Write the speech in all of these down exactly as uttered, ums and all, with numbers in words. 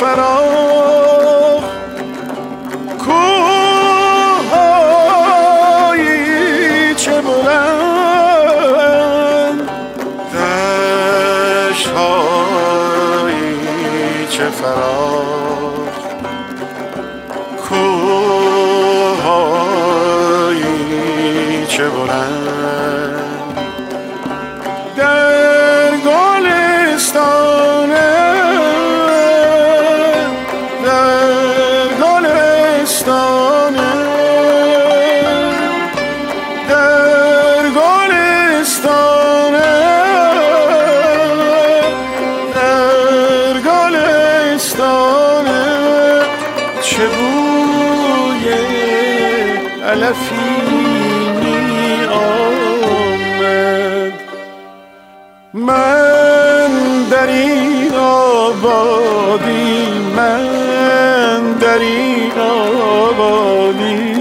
فراغ، کوه‌هایی چه بلند، دشت‌هایی چه فراغ، کوه‌هایی چه بلند. در گلستانه، در گلستانه، در گلستانه، در گلستانه چه بوی علفی می آمد. من در این آبادی، من در این آبادی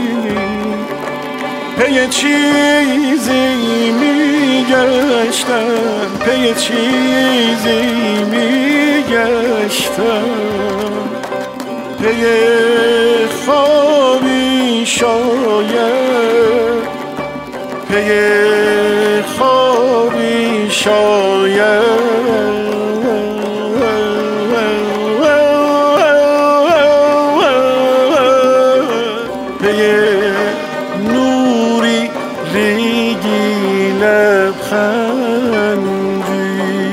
پی چیزی می گشتم، پی چیزی می گشتم، پی خوابی شاید، پی خوابی شاید، پی نوری ریگی لبخندی.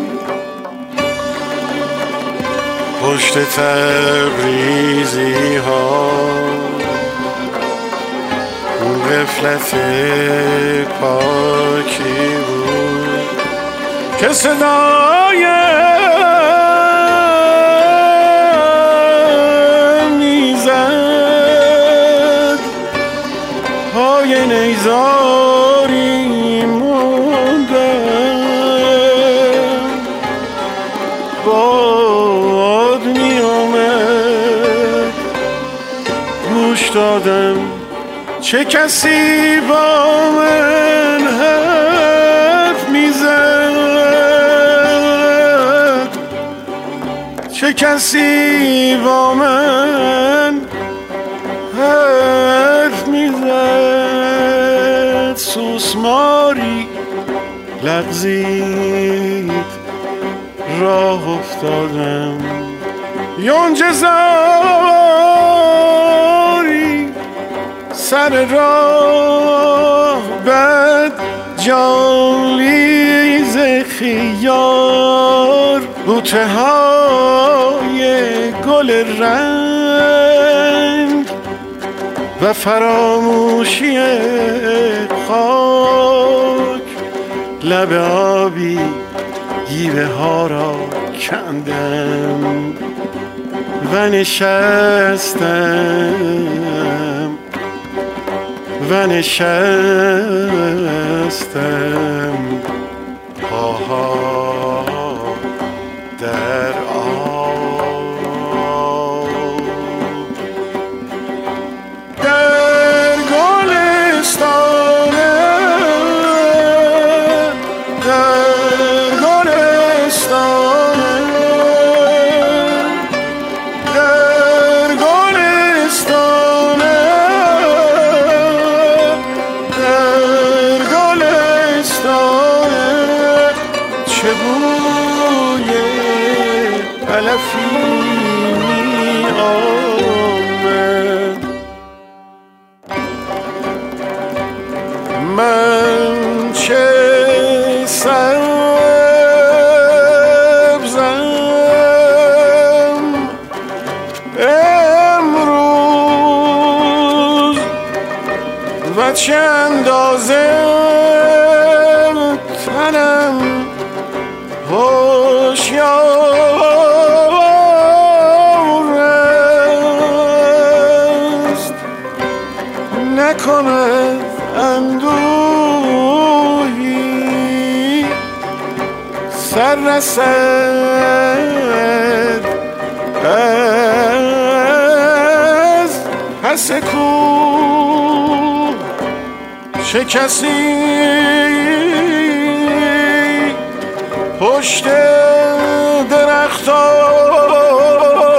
پشت تبریزی ها غفلت پاکی بود که صدای میزد، پای نیزاری موندم، باد می آمد، گوش دادم چه کسی با من حرف میزد، چه کسی با من حرف میزد. سوسماری لغزید، راه افتادم، یونجه زاری سر راه، بد جالیز خیار، بوته های گل رنگ و فراموشی خاک. لب آبی گیوه ها را کندم و نشستم و نشستم پاها در آب. در گلستانه، در گلستانه، در گلستانه، در گلستانه چه بوی علفی می آمد. من چه سبزم امروز و چه اندازه تنم هوشیار است، نکند اندوهی سر رسد از پس کوه. چه کسی پشت درختان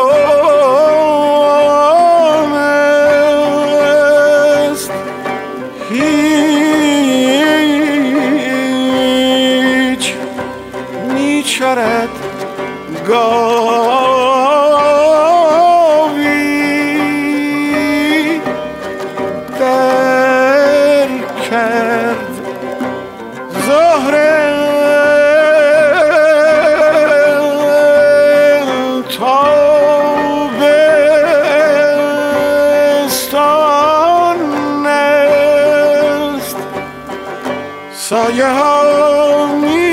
سایه ها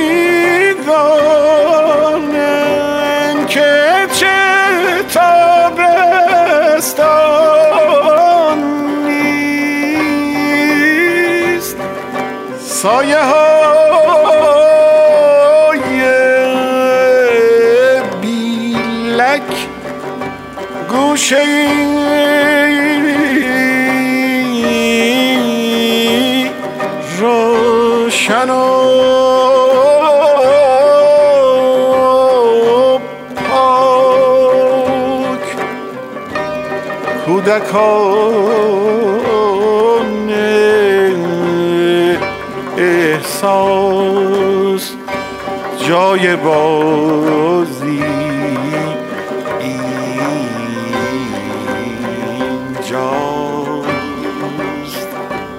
میدانند که چه تابستان نیست. سایه های بیلک گوشه روشن و پاک کودکان احساس جای بازی اینجاست.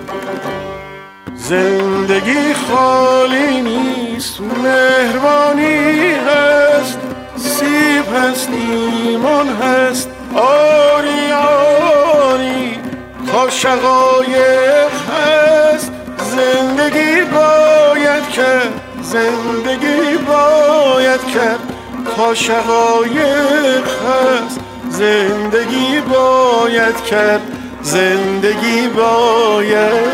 زندگی خالی نیست، مهربانی هست، سیب هست، ایمان هست، آری آری تا شقایق هست. زندگی باید کرد، زندگی باید کرد تا شقایق هست. زندگی باید کرد، زندگی باید